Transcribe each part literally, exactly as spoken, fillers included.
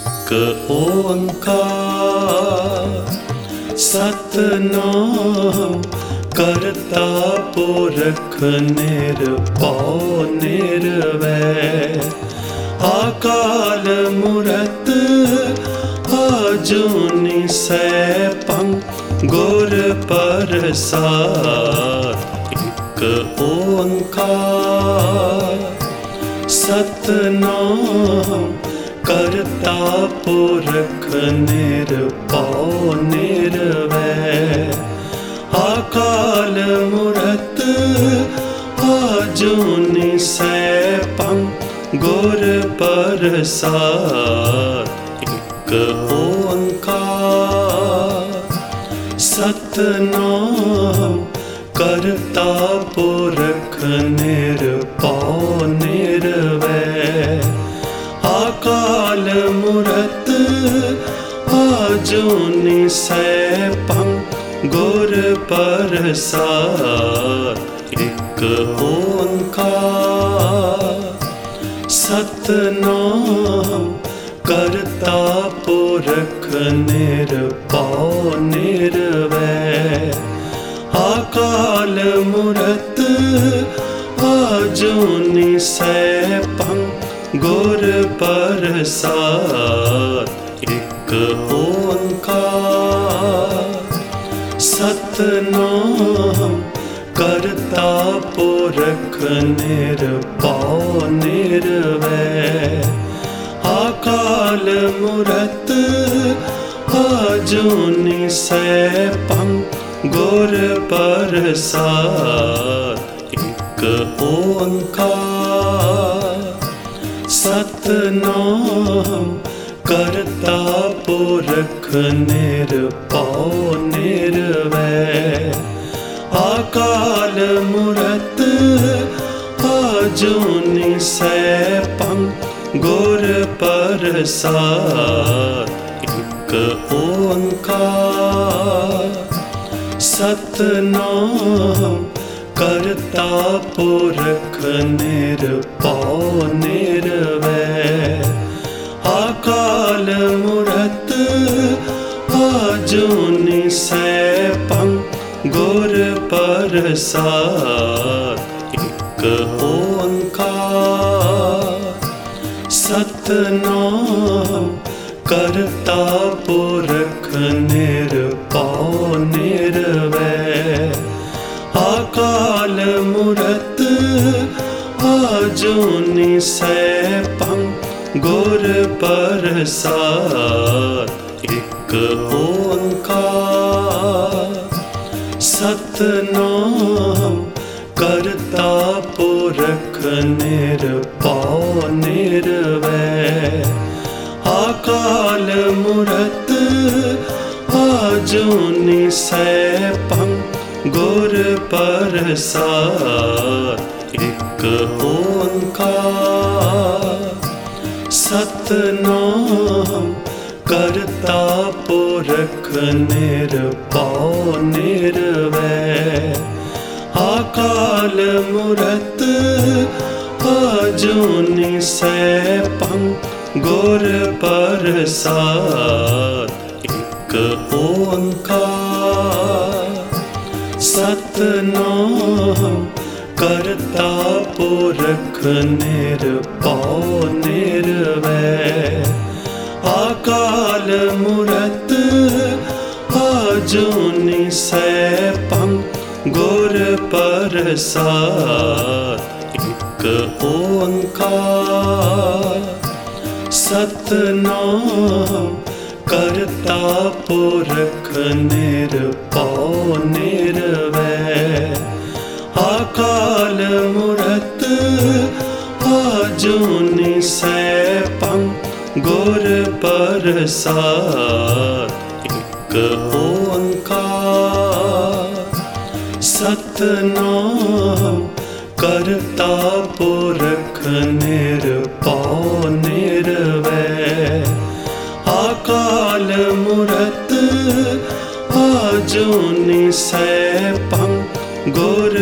ਇੱਕ ਓੰਕਾਰ ਸਤਿਨਾਮ ਕਰਤਾ ਪੁਰਖ ਨਿਰਭਉ ਨਿਰਵੈਰ ਅਕਾਲ ਮੂਰਤ ਅਜੂਨੀ ਸੈਭੰ ਗੁਰ ਪ੍ਰਸਾਦਿ। ਇੱਕ ਓੰਕਾਰ ਸਤਿਨਾਮ ਕਰਤਾ ਪੁਰਖ ਨਿਰਭਉ ਨਿਰਵੈਰ ਅਕਾਲ ਮੂਰਤ ਅਜੂਨੀ ਸੈਭੰ ਗੁਰ ਪ੍ਰਸਾਦਿ। ਇੱਕ ਓੰਕਾਰ ਸਤਿਨਾਮ ਕਰਤਾ ਪੁਰਖ ਨਿਰਭਉ ਨਿਰਵੈਰ ਅਕਾਲ ਮੂਰਤ ਅਜੂਨੀ ਸੈਭੰ ਗੁਰ ਪ੍ਰਸਾਦਿ। ਇੱਕ ਓੰਕਾਰ ਸਤਿਨਾਮ ਕਰਤਾ ਪੁਰਖ ਨਿਰਭਉ ਨਿਰਵੈਰ ਅਕਾਲ ਮੂਰਤ ਅਜੂਨੀ ਸੈਭੰ ਗੁਰ ਪ੍ਰਸਾਦਿ। ਇੱਕ ਓੰਕਾਰ ਸਤਿਨਾਮ ਕਰਤਾ ਪੁਰਖ ਨਿਰਭਉ ਨਿਰਵੈਰ ਅਕਾਲ ਮੂਰਤ ਅਜੂਨੀ ਸੈਭੰ ਗੁਰ ਪ੍ਰਸਾਦਿ। ਇੱਕ ਓੰਕਾਰ ਸਤਿਨਾਮ ਕਰਤਾ ਪੁਰਖ ਨਿਰਭਉ ਨਿਰਵੈਰ ਅਕਾਲ ਮੂਰਤ ਅਜੂਨੀ ਸੈਭੰ ਗੁਰ ਪ੍ਰਸਾਦਿ। ਇੱਕ ਓੰਕਾਰ ਸਤਿਨਾਮ ਕਰਤਾ ਪੁਰਖ ਨਿਰਭਉ ਨਿਰਵੈਰ ਅਕਾਲ ਮੂਰਤ ਅਜੂਨੀ ਸੈਭੰ ਗੁਰ ਪ੍ਰਸਾਦਿ। ਇੱਕ ਓੰਕਾਰ ਸਤਿਨਾਮ ਕਰਤਾ ਪੁਰਖ ਨਿਰਭਉ ਨਿਰਵੈਰ ਅਕਾਲ ਮੂਰਤ ਅਜੂਨੀ ਸੈਭੰ ਗੁਰ ਪ੍ਰਸਾਦਿ। ਇੱਕ ਓੰਕਾਰ ਸਤਿਨਾਮ ਕਰਤਾ ਪੁਰਖ ਨਿਰਭਉ ਨਿਰਵੈਰ ਅਕਾਲ ਮੂਰਤ ਅਜੂਨੀ ਸੈਭੰ ਗੁਰ ਪ੍ਰਸਾਦਿ। ਇੱਕ ਓੰਕਾਰ ਸਤਿਨਾਮ ਕਰਤਾ ਪੁਰਖ ਨਿਰਭਉ ਨਿਰਵੈਰ ਅਕਾਲ ਮੂਰਤ ਅਜੂਨੀ ਸੈਭੰ ਗੁਰ ਪ੍ਰਸਾਦਿ। ਇੱਕ ਓੰਕਾਰ ਸਤਿਨਾਮ ਕਰਤਾ ਪੁਰਖ ਨਿਰਭਉ ਨਿਰਵੈਰ ਅਕਾਲ ਮੂਰਤ ਅਜੂਨੀ ਸੈਭੰ ਗੁਰ ਪ੍ਰਸਾਦਿ। ਇੱਕ ਓੰਕਾਰ ਸਤਿਨਾਮ ਕਰਤਾ ਪੁਰਖ ਨਿਰਭਉ ਨਿਰਵੈਰ ਅਕਾਲ ਮੂਰਤ ਅਜੂਨੀ ਸੈਭੰ ਗੁਰ ਪ੍ਰਸਾਦਿ। ਇੱਕ ਓੰਕਾਰ ਸਤਿਨਾਮ ਕਰਤਾ ਪੁਰਖ ਨਿਰਭਉ ਨਿਰਵੈਰ ਅਕਾਲ ਮੂਰਤ ਅਜੂਨੀ ਸੈਭੰ ਗੁਰ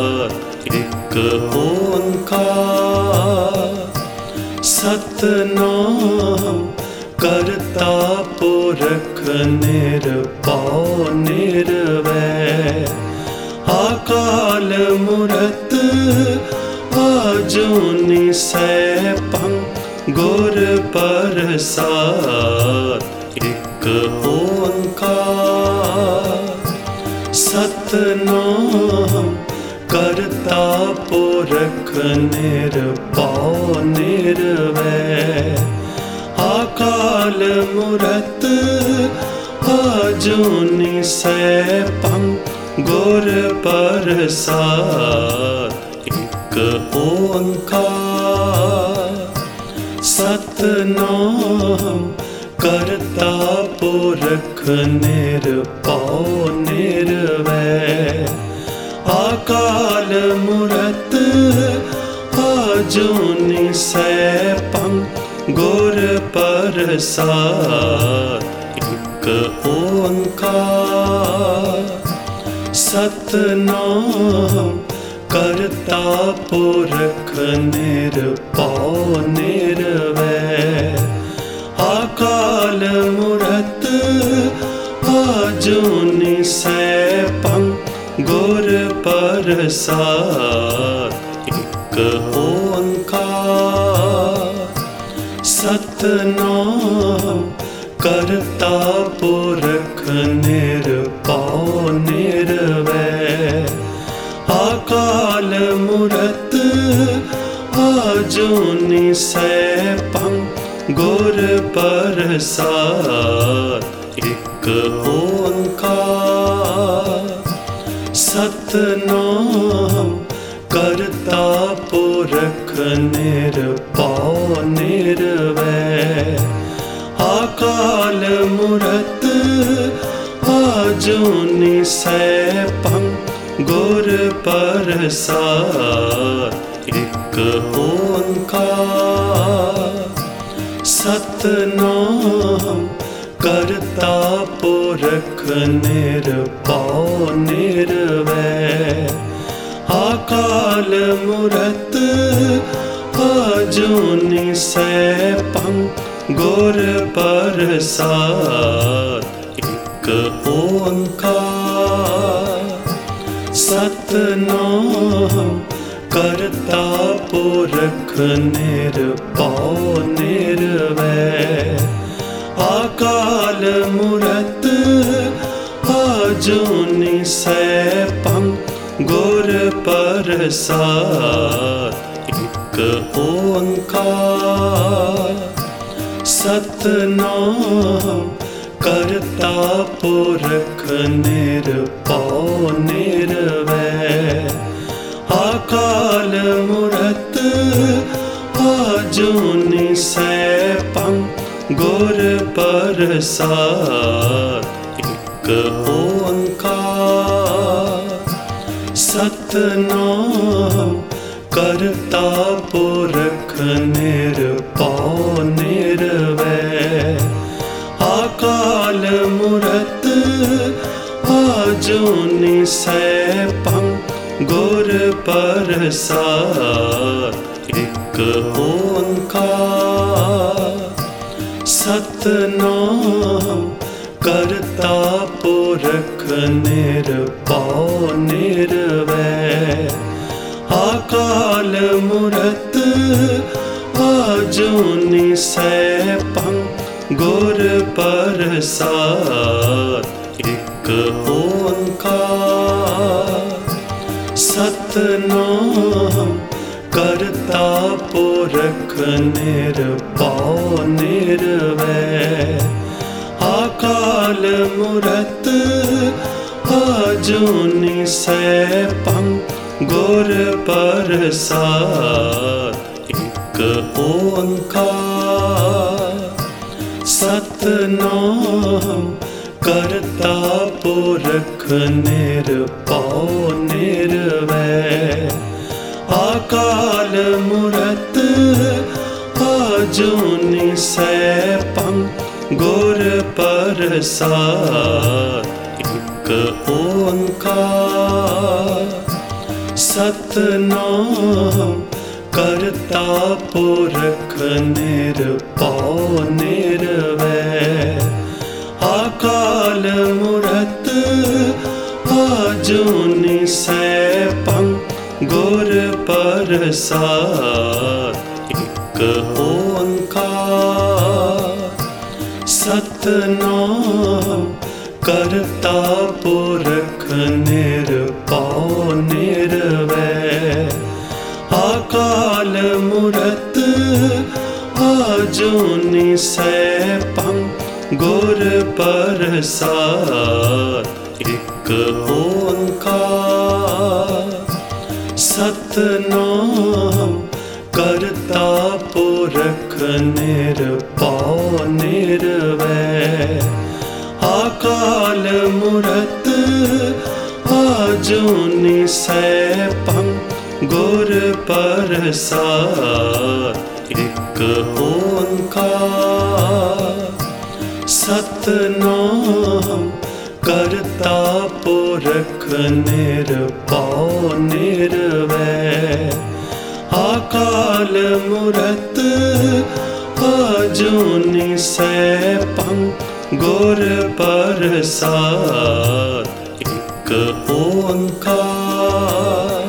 ਪ੍ਰਸਾਦਿ। ਇੱਕ ਓੰਕਾਰ ਸਤਿਨਾਮ पुरख निरपौ निरवै अकाल मूरत आजूनी सैभं गुर प्रसाद एक ओंकार सतनाम करता पुरख निरपौ निरवै अकाल मूरत आजूनी सैभं गुर प्रसाद एक ओंकार सतनाम करता पुरख निरपौ निरवै अकाल मूरत आजूनी सैभं गुर प्रसाद एक ओंकार सतनाम करता पुरख निरपौ निरवै अकाल मूरत आजूनी सैभं गुर प्रसाद एक ओंकार सतनाम करता पुरख निरपौ निरवै अकाल मूरत आजूनी सैभं गुर प्रसाद एक ओंकार सतनाम करता पुरख निरपौ निरवै अकाल मूरत आजूनी सैभं गुर प्रसाद एक ओंकार सतनाम करता पुरख निरपौ निरवै अकाल मूरत आजूनी सैभं गुर प्रसाद एक ओंकार सतनाम करता पुरख निरपौ निरवै अकाल मूरत आजूनी सैभं गुर प्रसाद एक ओंकार सतनाम करता पुरख निरपौ निरवै अकाल मूरत आजूनी सैभं गुर प्रसाद एक ओंकार सतनाम करता पुरख निरपौ निरवै अकाल मूरत आजूनी सैभं गुर प्रसाद एक ओंकार सतनाम करता पुरख निरपौ निरवै अकाल मूरत आजूनी सैभं गुर प्रसाद एक ओंकार सतनाम करता पुरख निरपौ निरवै अकाल मूरत आजूनी सैभं गुर प्रसाद एक ओंकार सतनाम करता पुरख निरपौ निरवै अकाल मूरत आजूनी सैभं गुर प्रसाद एक ओंकार सतनाम करता पुरख निरपौ निरवै अकाल मूरत आजूनी सैभं गुर प्रसाद। एक ओंकार सतनाम करता पुरख निरभउ निरवैर। अकाल मूरत आजूनी सैभं गुर प्रसाद। एक ओंकार सतनाम करता पुरख निरभउ निरवैर। अकाल मूरत आजूनी सैभं गुर प्रसाद। एक ओंकार सतनाम करता पुरख निरभउ निरवैर। अकाल मूरत आजूनी सैभं गुर प्रसाद। एक ओंकार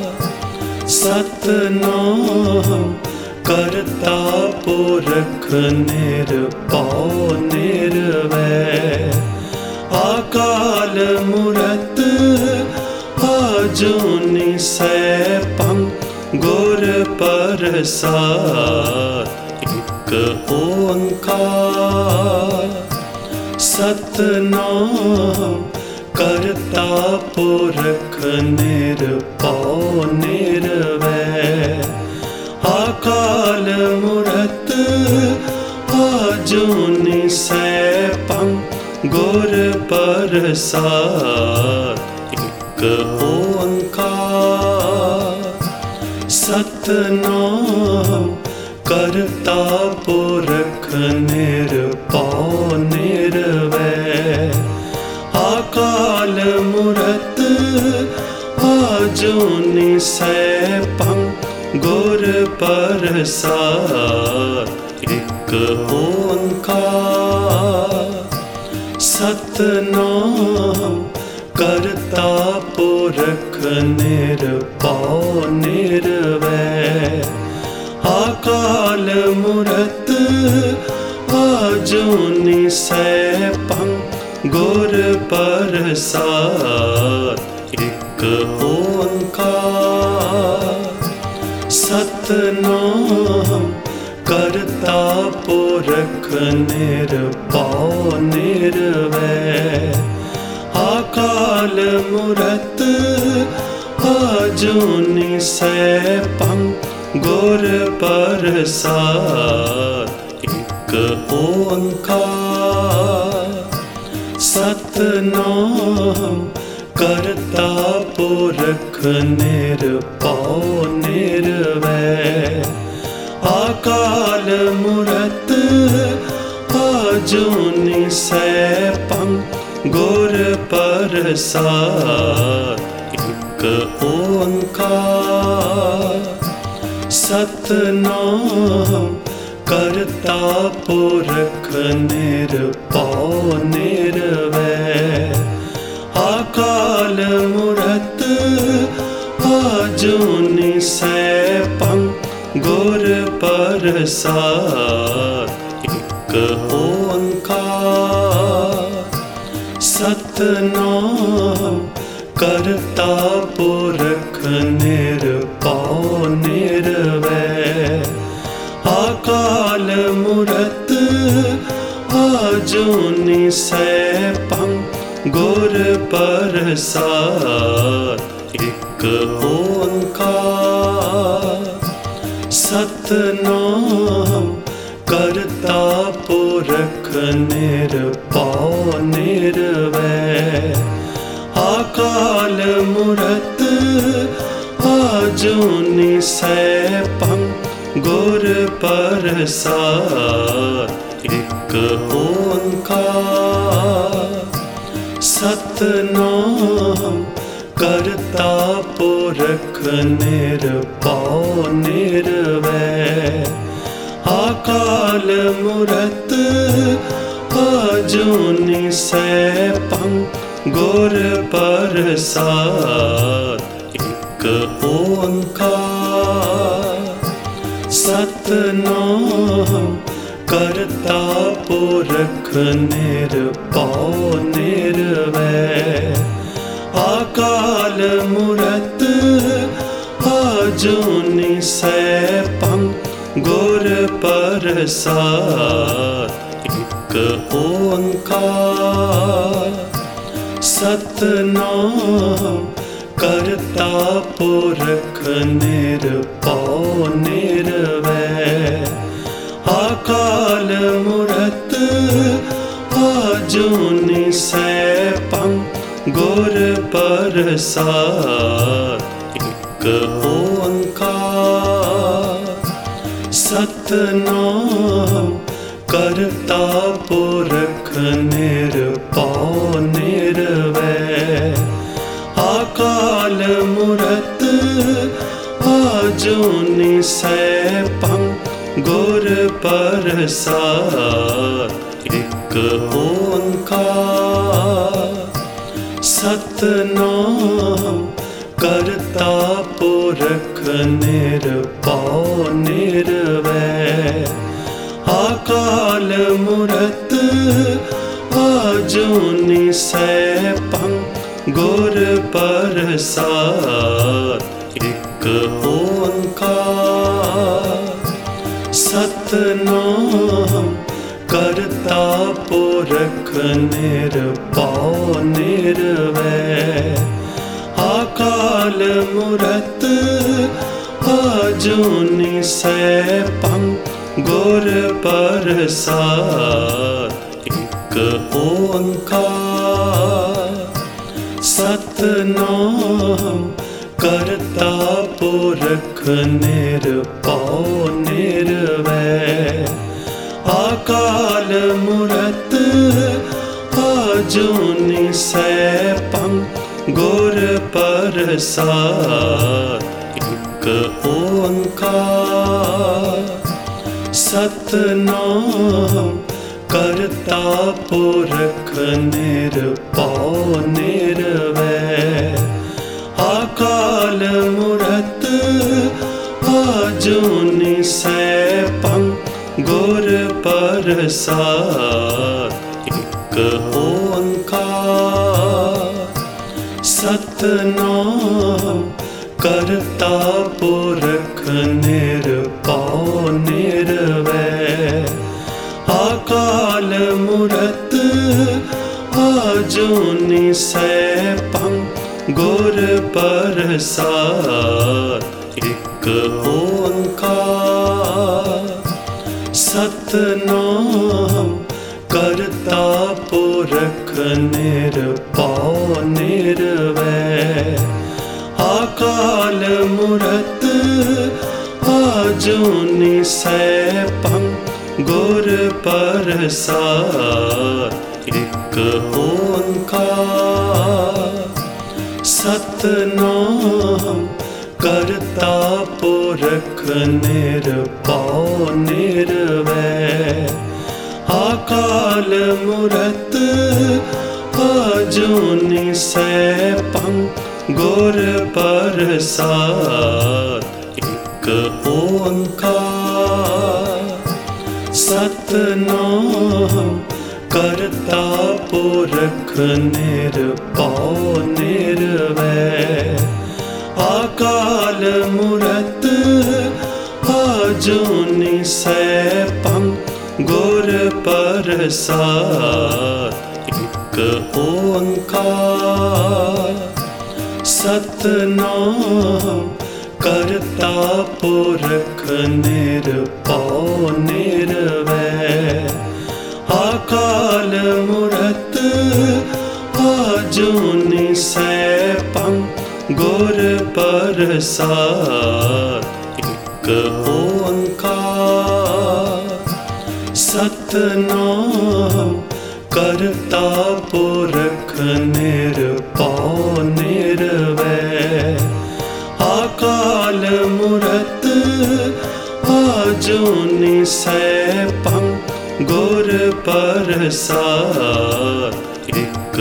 सतनाम करता पुरख निरभउ निरवैर। अकाल मूरत आजूनी सैभं गुर प्रसाद। एक ओंकार सतनाम करता पुरख निरभउ निरवैर। अकाल मूरत आजूनी सैभं गुर प्रसाद। एक ओंकार सतनाम करता पुरख निरभउ निरवैर। अकाल मूरत आजूनी सैभं गुर प्रसाद। एक ओंकार सतनाम करता पुरख निरभउ निरवैर। अकाल मूरत आजूनी सैभं गुर प्रसाद। एक ओंकार सतनाम करता पुरख निरभउ निरवैर। अकाल मूरत आजूनी सैभं गुर प्रसाद। एक ओंकार सतनाम करता पुरख निरभउ निरवैर। अकाल मूरत आजूनी सैभं गुर प्रसाद। एक ओंकार सतनाम करता पुरख निरभउ निरवैर। अकाल मूरत आजूनी सैभं गुर प्रसाद। एक ओंकार सतनाम करता पुरख निरभउ निरवैर। अकाल मूरत आजूनी सैभं गुर प्रसाद। एक ओंकार सतनाम करता पुरख निरभउ निरवैर। अकाल मूरत आजूनी सैभं गुर प्रसाद। एक ओंकार सतनाम करता पुरख निरभउ निरवैर। अकाल मूरत आजूनी सै गुर प्रसाद एक ओंकार। सतनाम करता पुरख निरभउ निरवैर। अकाल मूरत आजूनी सैभं गुर प्रसाद एक ओंकार। सतनाम करता पुरख निरभउ निरवैर। अकाल मूरत आजूनी सैभं गुर प्रसाद एक ओंकार। सतनाम करता पुरख निरभउ निरवैर। अकाल मूरत आजूनी सैभं गुर प्रसाद एक ओंकार। सतनाम करता पुरख निरभउ निरवैर। अकाल मूरत आजूनी सैभं गुर प्रसाद एक ओंकार। सतनाम करता पुरख निरभउ निरवैर। अकाल मूरत आजूनी सैभं गुर प्रसाद एक ओंकार। सतनाम करता पुरख निरभउ निरवैर। अकाल मूरत आजूनी सैभं गुर प्रसाद एक ओंकार। सतनाम करता पुरख निरभउ निरवैर। अकाल मूरत आजूनी सैभं गुर प्रसाद एक ओंकार। सतनाम करता पुरख निरभउ निरवैर। अकाल मूरत आजूनी सैभं गुर प्रसाद एक ओंकार। सतनाम करता पुरख निरभउ निरवैर। अकाल मूरत आजूनी सैभं गुर प्रसाद एक ओंकार। सतनाम करता पुरख निरभउ निरवैर। अकाल मूरत आजूनी सैभं गुर प्रसाद एक ओंकार। सतनाम करता पुरख निरभउ निरवैर। अकाल मूरत आजूनी सैभं गुर प्रसाद एक ओंकार। सतनाम करता पुरख निरभउ निरवैर। अकाल मूरत आजूनी सैभं गुर प्रसाद एक ओंकार। सतनाम करता पुरख निरभउ निरवैर। अकाल मूरत आजूनी सैभं गुर प्रसाद एक ਇੱਕ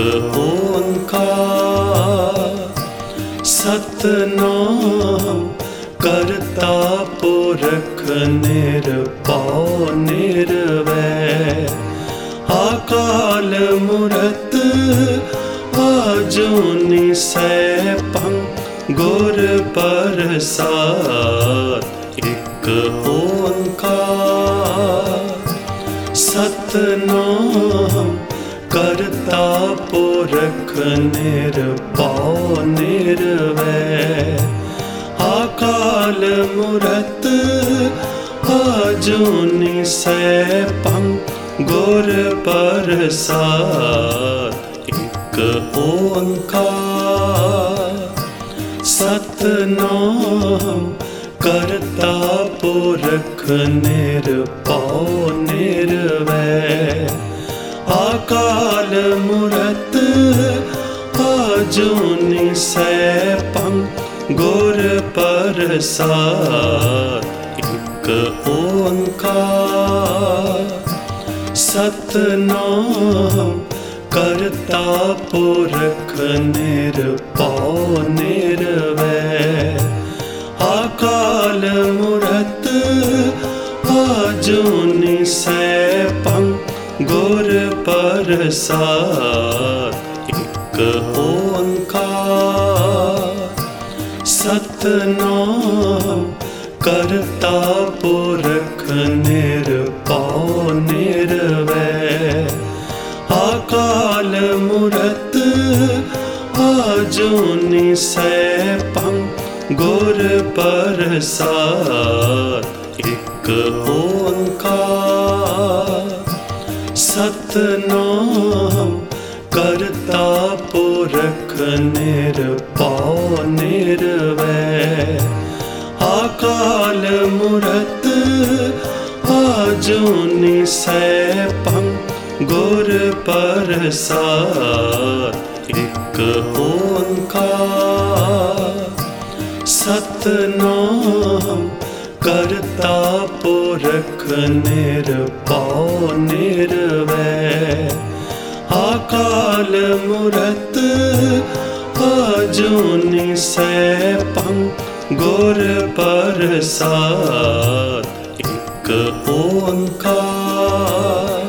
ਓੰਕਾਰ ਸਤਿਨਾਮ ਕਰਤਾ ਪੁਰਖ ਨਿਰਭਉ ਨਿਰਵੈਰ ਅਕਾਲ ਮੂਰਤ ਆਜੂਨੀ ਸੈਭੰ ਗੁਰ ਪ੍ਰਸਾਦਿ ਇੱਕ ਓੰਕਾਰ ਸਤਿਨਾਮ ਕਰਤਾ ਪੁਰਖ ਨਿਰਭਉ ਨਿਰਵੈਰ ਅਕਾਲ ਮੂਰਤ ਆਜੂਨੀ ਸੈਭੰ ਗੁਰ ਪ੍ਰਸਾਦਿ ਇੱਕ ਓੰਕਾਰ ਸਤਿਨਾਮ ਕਰਤਾ ਪੁਰਖ ਨਿਰਭਉ ਨਿਰਵੈਰ ਅਕਾਲ ਮੂਰਤ ਆਜੂਨੀ ਸੈਭੰ ਗੁਰ ਪ੍ਰਸਾਦਿ ਇੱਕ ਓੰਕਾਰ ਸਤਿਨਾਮ ਕਰਤਾ ਪੁਰਖ ਨਿਰਭਉ ਨਿਰਵੈਰ ਅਕਾਲ ਮੂਰਤ ਆਜੂਨੀ ਸੈਭੰ ਗੁਰ ਪ੍ਰਸਾਦਿ ਇੱਕ ਓੰਕਾਰ ਸਤਿਨਾਮ ਕਰਤਾ ਪੁਰਖ ਨਿਰਭਉ ਨਿਰਵੈਰ ਅਕਾਲ ਮੂਰਤ ਆਜੂਨੀ ਸੈਭੰ ਗੁਰ ਪ੍ਰਸਾਦਿ ਇੱਕ ਓੰਕਾਰ ਸਤਿਨਾਮ ਕਰਤਾ ਪੁਰਖ ਨਿਰਭਉ ਨਿਰਵੈਰ ਅਕਾਲ ਮੂਰਤ ਆਜੂਨੀ ਸੈਭੰ ਗੁਰ ਪ੍ਰਸਾਦਿ ਇੱਕ ਓੰਕਾਰ ਸਤਿਨਾਮ ਕਰਤਾ ਪੁਰਖ ਨਿਰਭਉ ਨਿਰਵੈਰ ਅਕਾਲ ਮੂਰਤ ਆਜੂਨੀ ਸੈਭੰ ਗੁਰ ਪ੍ਰਸਾਦਿ ਇੱਕ ਓੰਕਾਰ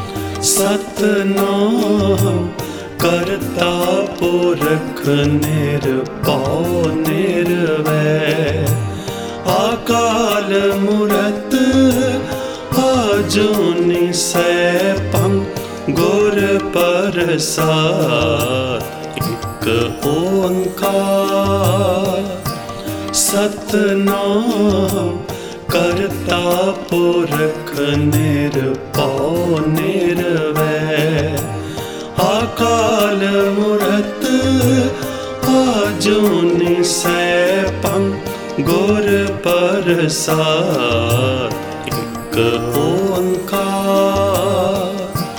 ਸਤਿਨਾਮ ਕਰਤਾ ਪੁਰਖ ਨਿਰਭਉ ਨਿਰਵੈਰ ਅਕਾਲ ਮੂਰਤ ਆਜੂਨੀ ਸੈਭੰ ਗੁਰ ਪ੍ਰਸਾਦਿ ਇੱਕ ਓੰਕਾਰ ਸਤਿਨਾਮ ਕਰਤਾ ਪੁਰਖ ਨਿਰਭਉ ਨਿਰਵੈਰ ਅਕਾਲ ਮੂਰਤ ਆਜੂਨੀ ਸੈਭੰ ਗੁਰ ਪ੍ਰਸਾਦਿ ਇੱਕ ਓੰਕਾਰ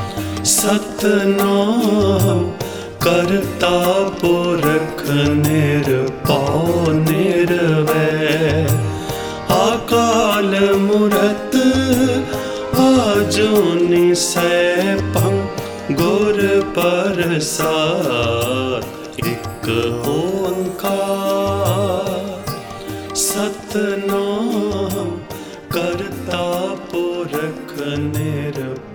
ਸਤਿਨਾਮ ਕਰਤਾ ਪੁਰਖ ਨਿਰਭਉ ਨਿਰਵੈਰ ਅਕਾਲ ਮੂਰਤ ਆਜੂਨੀ ਸੈਭੰ ਗੁਰ ਪ੍ਰਸਾਦਿ ਇੱਕ ਓੰਕਾਰ ਸਤਿਨਾਮ ਕਰਤਾ ਪੁਰਖ ਨਿਰਭਉ